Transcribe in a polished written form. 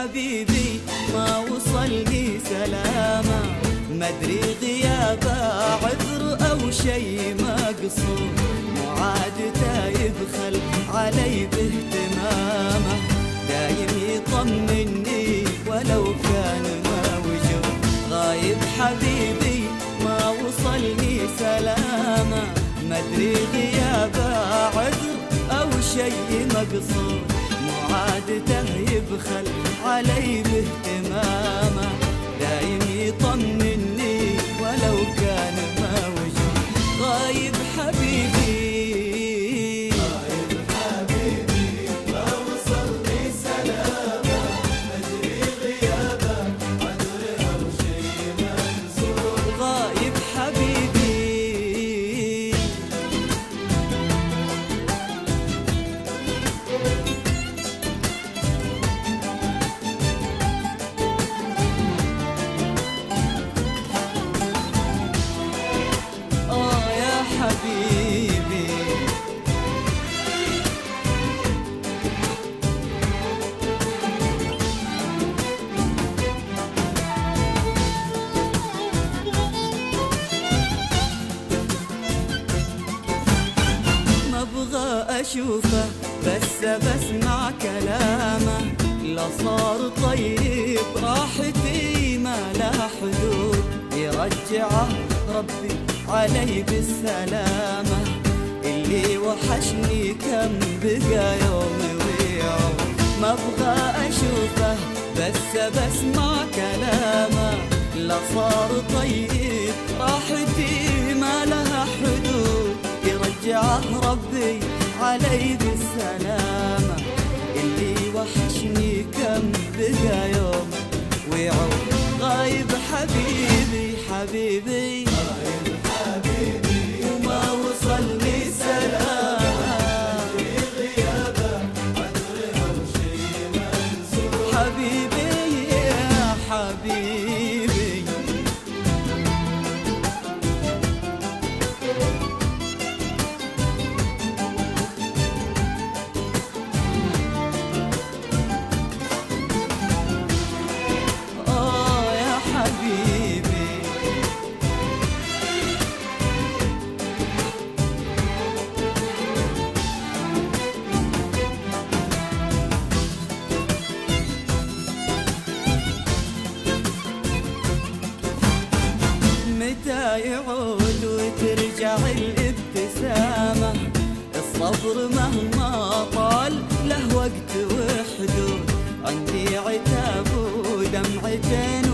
حبيبي ما وصلني سلامة، مدري غيابه عذر أو شي مقصود، مو عادته يبخل علي باهتمامه، دايم يطمني ولو كان ما وجود. غايب حبيبي ما وصلني سلامة، مدري غيابه عذر أو شي مقصود، مو عادته يبخل علي باهتمامه، دايم يطمني ولو كان ما وجود. غايب حبيبي ما وصلني سلامة، مدري غيابه عذر أو شي منصور. غايب حبيبي يا حبيبي ما ابغى اشوفه بس بسمع كلامه، لا صار طيب راحتي ما لها حدود، يرجعه ربي علي بالسلامة، اللي وحشني كم بقى يوم ويعود. ما ابغى اشوفه بس بسمع كلامه، لا صار طيب راحتي ما لها حدود، يرجعه ربي علي بالسلامة، اللي وحشني كم بقى يوم ويعود. غايب حبيبي حبيبي وما وصلني سلامة، مدري غيابه عذر أو شي منصور. حبيبي يا حبيبي يا حبيبي متى يعود وترجع الابتسامة، الصبر مهما طال له وقت وحدود، عندي عتاب ودمعتين